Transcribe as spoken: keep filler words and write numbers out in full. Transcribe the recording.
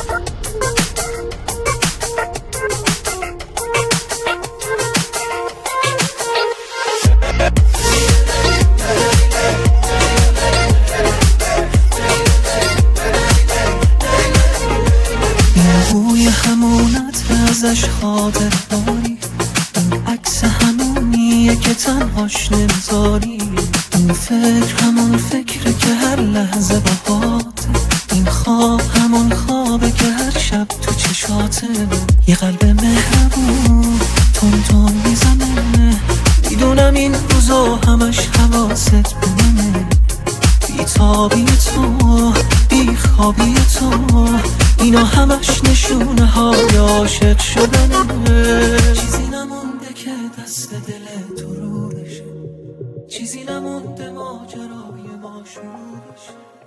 بوی همونت ازش خاطر داری، این عکس همونیه که تنهاش نمیذاری، این فکر همون فکره که هر لحظه باهاته، این خواب همون خوابه که هر شب تو چشاته. یه قلب مهربون تون تون میزنه، میدونم این روزا همش حواست به منه، بی تابی تو بی خوابی تو اینا همش نشونه های عاشق شدنه. چیزی نمونده که دست دل تو رو بشه، چیزی نمونده ماجرای ما شروع بشه.